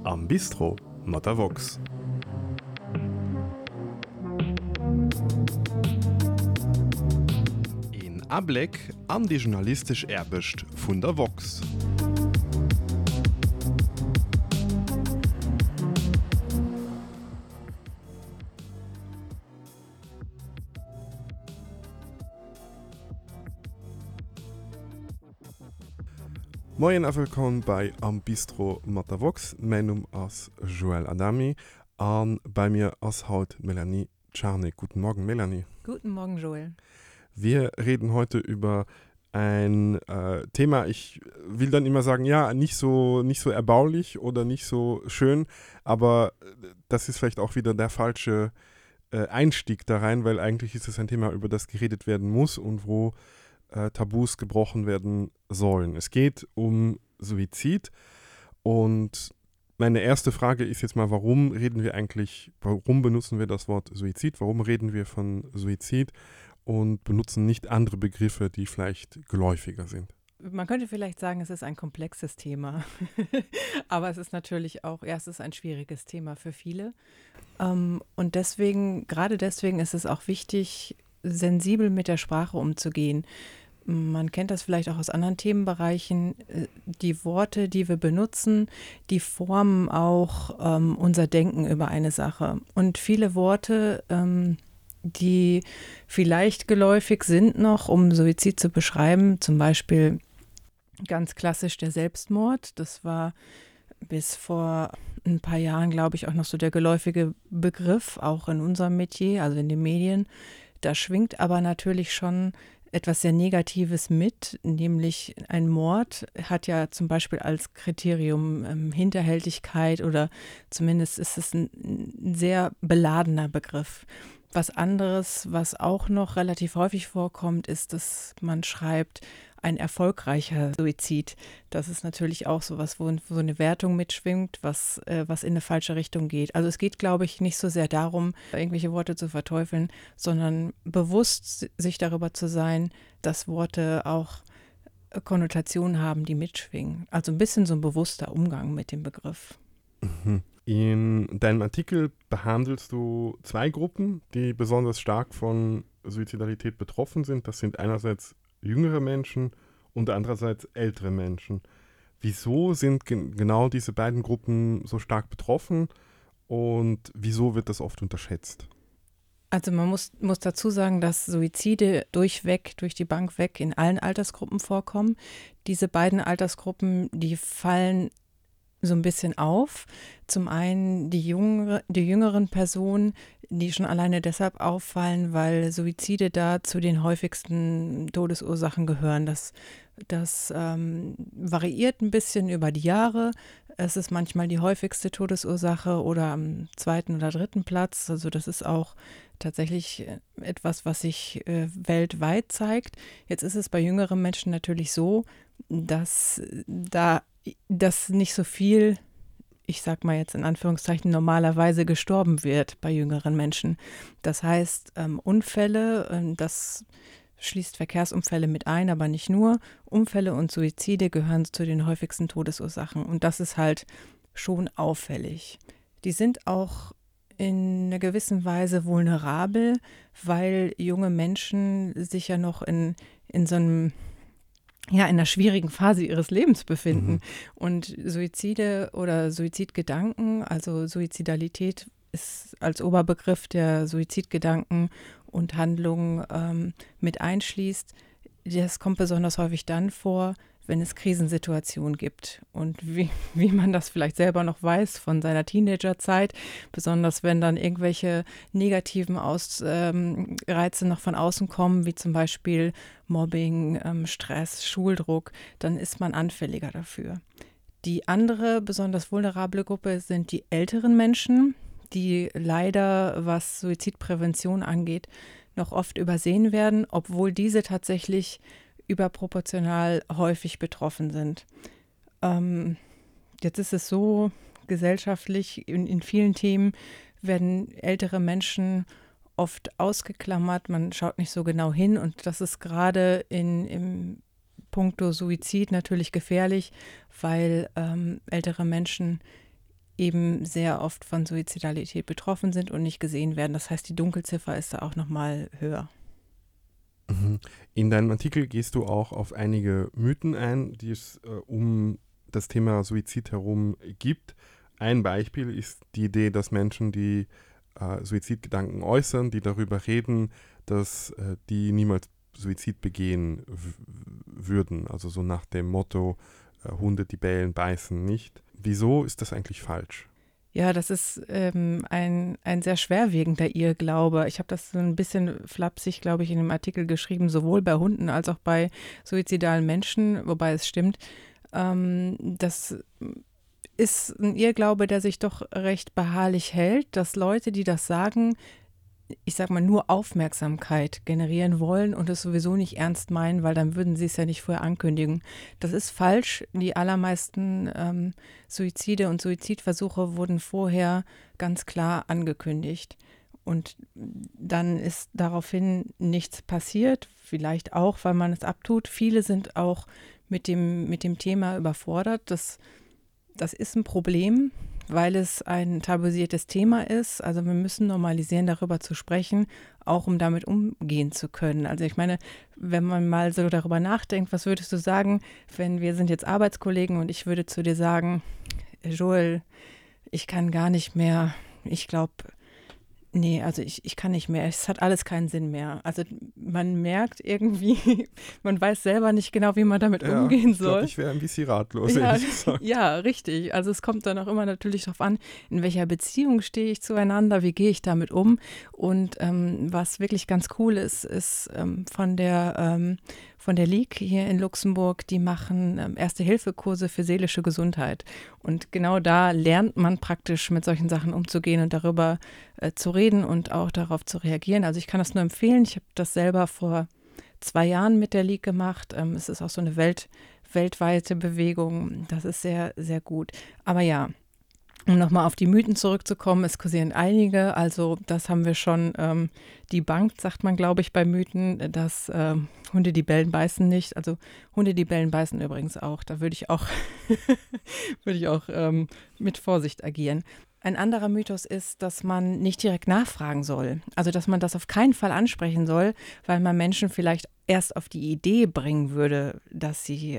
Am Bistro mat der Vox. En Ableck an die journalistisch Erbecht vun der Vox. Moin a willkommen bei Am Bistro mat der Vox. Mein Name ist Joel Adami und bei mir ist heute Melanie Czarnek. Guten Morgen, Melanie. Guten Morgen, Joel. Wir reden heute über ein Thema, ich will dann immer sagen, ja, nicht so erbaulich oder nicht so schön, aber das ist vielleicht auch wieder der falsche Einstieg da rein, weil eigentlich ist es ein Thema, über das geredet werden muss und wo Tabus gebrochen werden sollen. Es geht um Suizid und meine erste Frage ist jetzt mal, warum benutzen wir das Wort Suizid? Warum reden wir von Suizid und benutzen nicht andere Begriffe, die vielleicht geläufiger sind? Man könnte vielleicht sagen, es ist ein komplexes Thema, aber es ist natürlich auch, es ist ein schwieriges Thema für viele. Und gerade deswegen ist es auch wichtig, sensibel mit der Sprache umzugehen. Man kennt das vielleicht auch aus anderen Themenbereichen. Die Worte, die wir benutzen, die formen auch unser Denken über eine Sache. Und viele Worte, die vielleicht geläufig sind noch, um Suizid zu beschreiben, zum Beispiel ganz klassisch der Selbstmord. Das war bis vor ein paar Jahren, glaube ich, auch noch so der geläufige Begriff, auch in unserem Metier, also in den Medien. Da schwingt aber natürlich schon etwas sehr Negatives mit, nämlich ein Mord hat ja zum Beispiel als Kriterium Hinterhältigkeit oder zumindest ist es ein sehr beladener Begriff. Was anderes, was auch noch relativ häufig vorkommt, ist, dass man schreibt, ein erfolgreicher Suizid. Das ist natürlich auch sowas, wo so eine Wertung mitschwingt, was in eine falsche Richtung geht. Also es geht, glaube ich, nicht so sehr darum, irgendwelche Worte zu verteufeln, sondern bewusst sich darüber zu sein, dass Worte auch Konnotationen haben, die mitschwingen. Also ein bisschen so ein bewusster Umgang mit dem Begriff. In deinem Artikel behandelst du zwei Gruppen, die besonders stark von Suizidalität betroffen sind. Das sind einerseits jüngere Menschen und andererseits ältere Menschen. Wieso sind genau diese beiden Gruppen so stark betroffen und wieso wird das oft unterschätzt? Also man muss dazu sagen, dass Suizide durch die Bank weg in allen Altersgruppen vorkommen. Diese beiden Altersgruppen, die fallen so ein bisschen auf. Zum einen die jüngeren Personen, die schon alleine deshalb auffallen, weil Suizide da zu den häufigsten Todesursachen gehören. Das variiert ein bisschen über die Jahre. Es ist manchmal die häufigste Todesursache oder am 2. oder 3. Platz. Also das ist auch tatsächlich etwas, was sich weltweit zeigt. Jetzt ist es bei jüngeren Menschen natürlich so, dass nicht so viel, ich sag mal jetzt in Anführungszeichen, normalerweise gestorben wird bei jüngeren Menschen. Das heißt, Unfälle, das schließt Verkehrsunfälle mit ein, aber nicht nur. Unfälle und Suizide gehören zu den häufigsten Todesursachen und das ist halt schon auffällig. Die sind auch in einer gewissen Weise vulnerabel, weil junge Menschen sich ja noch in so einem in einer schwierigen Phase ihres Lebens befinden. Und Suizide oder Suizidgedanken, also Suizidalität ist als Oberbegriff der Suizidgedanken und Handlungen mit einschließt. Das kommt besonders häufig dann vor, wenn es Krisensituationen gibt. Und wie man das vielleicht selber noch weiß von seiner Teenagerzeit, besonders wenn dann irgendwelche negativen Reize noch von außen kommen, wie zum Beispiel Mobbing, Stress, Schuldruck, dann ist man anfälliger dafür. Die andere besonders vulnerable Gruppe sind die älteren Menschen, die leider, was Suizidprävention angeht, noch oft übersehen werden, obwohl diese tatsächlich überproportional häufig betroffen sind. Jetzt ist es so, gesellschaftlich in vielen Themen werden ältere Menschen oft ausgeklammert, man schaut nicht so genau hin und das ist gerade im puncto Suizid natürlich gefährlich, weil ältere Menschen eben sehr oft von Suizidalität betroffen sind und nicht gesehen werden. Das heißt, die Dunkelziffer ist da auch nochmal höher. In deinem Artikel gehst du auch auf einige Mythen ein, die es um das Thema Suizid herum gibt. Ein Beispiel ist die Idee, dass Menschen, die Suizidgedanken äußern, die darüber reden, dass die niemals Suizid begehen würden. Also so nach dem Motto, Hunde, die bellen, beißen nicht. Wieso ist das eigentlich falsch? Ja, das ist ein sehr schwerwiegender Irrglaube. Ich habe das so ein bisschen flapsig, glaube ich, in dem Artikel geschrieben, sowohl bei Hunden als auch bei suizidalen Menschen, wobei es stimmt. Das ist ein Irrglaube, der sich doch recht beharrlich hält, dass Leute, die das sagen, ich sag mal, nur Aufmerksamkeit generieren wollen und es sowieso nicht ernst meinen, weil dann würden sie es ja nicht vorher ankündigen. Das ist falsch. Die allermeisten Suizide und Suizidversuche wurden vorher ganz klar angekündigt. Und dann ist daraufhin nichts passiert, vielleicht auch, weil man es abtut. Viele sind auch mit dem Thema überfordert. Das ist ein Problem, weil es ein tabuisiertes Thema ist. Also wir müssen normalisieren, darüber zu sprechen, auch um damit umgehen zu können. Also ich meine, wenn man mal so darüber nachdenkt, was würdest du sagen, wenn wir sind jetzt Arbeitskollegen und ich würde zu dir sagen, Joel, ich kann gar nicht mehr, ich glaube, nee, also ich kann nicht mehr, es hat alles keinen Sinn mehr. Also man merkt irgendwie, man weiß selber nicht genau, wie man damit umgehen soll. Ich glaube, ich wäre ein bisschen ratlos, Ja, ehrlich gesagt. ja, richtig. Also es kommt dann auch immer natürlich darauf an, in welcher Beziehung stehe ich zueinander, wie gehe ich damit um. Und was wirklich ganz cool ist, ist von der League hier in Luxemburg, die machen Erste-Hilfe-Kurse für seelische Gesundheit. Und genau da lernt man praktisch mit solchen Sachen umzugehen und darüber zu reden und auch darauf zu reagieren. Also ich kann das nur empfehlen. Ich habe das selber vor 2 Jahren mit der League gemacht. Es ist auch so eine weltweite Bewegung. Das ist sehr, sehr gut. Aber ja, um nochmal auf die Mythen zurückzukommen, es kursieren einige. Also das haben wir schon debunked, sagt man, glaube ich, bei Mythen, dass Hunde, die bellen, beißen nicht. Also Hunde, die bellen, beißen übrigens auch. Da würde ich auch, mit Vorsicht agieren. Ein anderer Mythos ist, dass man nicht direkt nachfragen soll. Also, dass man das auf keinen Fall ansprechen soll, weil man Menschen vielleicht erst auf die Idee bringen würde, dass sie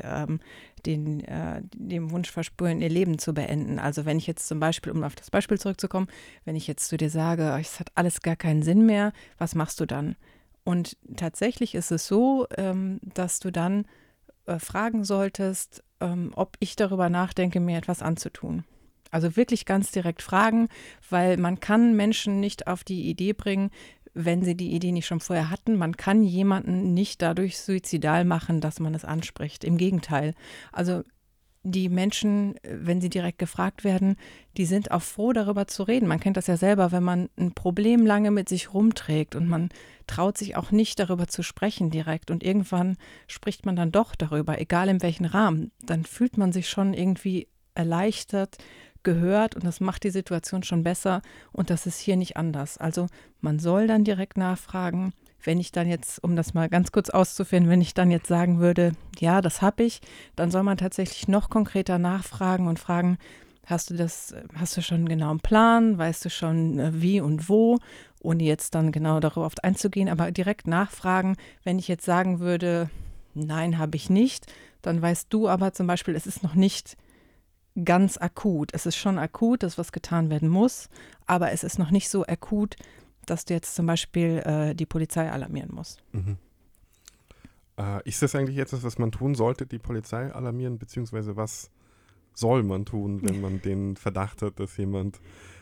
dem Wunsch verspüren, ihr Leben zu beenden. Also, wenn ich jetzt zum Beispiel, um auf das Beispiel zurückzukommen, wenn ich jetzt zu dir sage, es hat alles gar keinen Sinn mehr, was machst du dann? Und tatsächlich ist es so, dass du dann fragen solltest, ob ich darüber nachdenke, mir etwas anzutun. Also wirklich ganz direkt fragen, weil man kann Menschen nicht auf die Idee bringen, wenn sie die Idee nicht schon vorher hatten. Man kann jemanden nicht dadurch suizidal machen, dass man es anspricht. Im Gegenteil. Also die Menschen, wenn sie direkt gefragt werden, die sind auch froh, darüber zu reden. Man kennt das ja selber, wenn man ein Problem lange mit sich rumträgt und man traut sich auch nicht, darüber zu sprechen direkt. Und irgendwann spricht man dann doch darüber, egal in welchem Rahmen. Dann fühlt man sich schon irgendwie erleichtert, gehört und das macht die Situation schon besser und das ist hier nicht anders. Also man soll dann direkt nachfragen. Wenn ich dann jetzt, um das mal ganz kurz auszuführen, wenn ich dann jetzt sagen würde, ja, das habe ich, dann soll man tatsächlich noch konkreter nachfragen und fragen, hast du schon einen genauen Plan, weißt du schon wie und wo, ohne jetzt dann genau darauf einzugehen, aber direkt nachfragen, wenn ich jetzt sagen würde, nein, habe ich nicht, dann weißt du aber zum Beispiel, es ist noch nicht ganz akut. Es ist schon akut, dass was getan werden muss, aber es ist noch nicht so akut, dass du jetzt zum Beispiel die Polizei alarmieren musst. Mhm. Ist das eigentlich etwas, was man tun sollte, die Polizei alarmieren, beziehungsweise was soll man tun, wenn man den Verdacht hat, dass jemand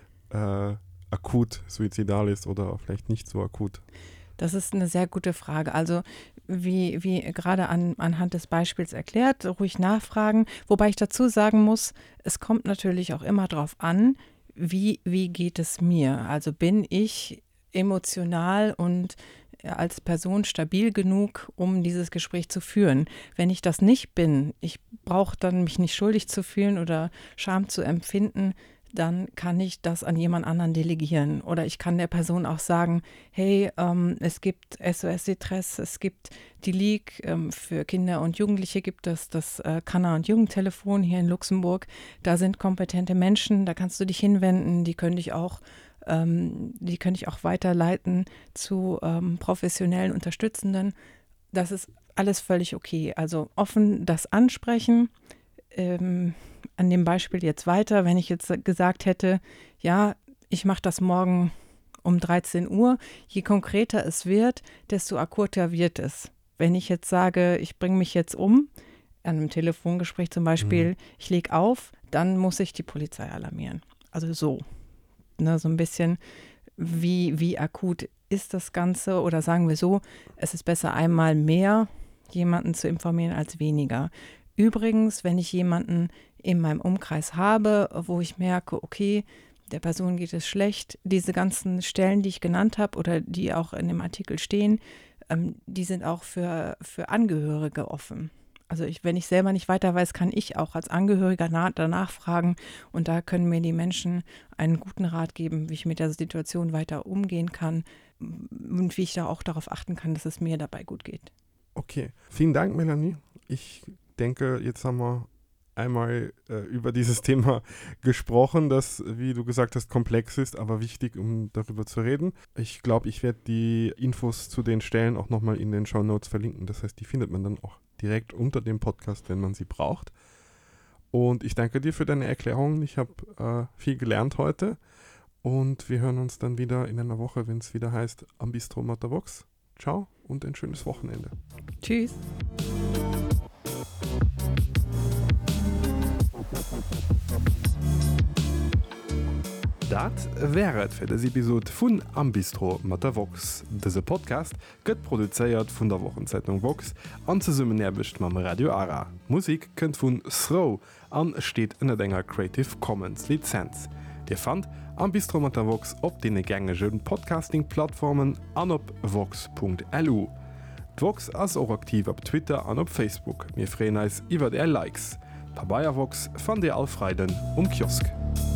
akut suizidal ist oder vielleicht nicht so akut? Das ist eine sehr gute Frage. Also wie gerade anhand des Beispiels erklärt, ruhig nachfragen. Wobei ich dazu sagen muss, es kommt natürlich auch immer darauf an, wie geht es mir? Also bin ich emotional und als Person stabil genug, um dieses Gespräch zu führen. Wenn ich das nicht bin, ich brauche dann mich nicht schuldig zu fühlen oder Scham zu empfinden, dann kann ich das an jemand anderen delegieren. Oder ich kann der Person auch sagen, hey, es gibt SOS Citres, es gibt die League, für Kinder und Jugendliche gibt es das Kanner- und Jugendtelefon hier in Luxemburg. Da sind kompetente Menschen, da kannst du dich hinwenden, die können dich auch weiterleiten zu professionellen Unterstützenden. Das ist alles völlig okay. Also offen das ansprechen. An dem Beispiel jetzt weiter, wenn ich jetzt gesagt hätte, ja, ich mache das morgen um 13 Uhr, je konkreter es wird, desto akuter wird es. Wenn ich jetzt sage, ich bringe mich jetzt um, an einem Telefongespräch zum Beispiel, ich lege auf, dann muss ich die Polizei alarmieren. Also so, ne, so ein bisschen, wie akut ist das Ganze, oder sagen wir so, es ist besser einmal mehr jemanden zu informieren als weniger. Übrigens, wenn ich jemanden in meinem Umkreis habe, wo ich merke, okay, der Person geht es schlecht, diese ganzen Stellen, die ich genannt habe oder die auch in dem Artikel stehen, die sind auch für Angehörige offen. Also wenn ich selber nicht weiter weiß, kann ich auch als Angehöriger danach fragen, und da können mir die Menschen einen guten Rat geben, wie ich mit der Situation weiter umgehen kann und wie ich da auch darauf achten kann, dass es mir dabei gut geht. Okay, vielen Dank, Melanie. Ich denke, jetzt haben wir einmal über dieses Thema gesprochen, das, wie du gesagt hast, komplex ist, aber wichtig, um darüber zu reden. Ich glaube, ich werde die Infos zu den Stellen auch nochmal in den Shownotes verlinken. Das heißt, die findet man dann auch direkt unter dem Podcast, wenn man sie braucht. Und ich danke dir für deine Erklärung. Ich habe viel gelernt heute, und wir hören uns dann wieder in einer Woche, wenn es wieder heißt Am Bistro Mattervox. Ciao und ein schönes Wochenende. Tschüss. Dat wäret fir des Episode vun Am Bistro Mattervox. Dese Podcast gëtt produzéiert vun der Wochenzeitung Vox an ze summen erbecht mam Radio Ara. Musik kënnt vun Throw an steet ënner enger Creative Commons Lizenz. Dir fand Am Bistro Mattervox op dee gängegen Podcasting-Plattformen an op vox.lu. Vox ass auch aktiv op Twitter an op Facebook. Mir freuen eis iwwer der Likes. Pa Bayervox fan Dir allfreiden Kiosk.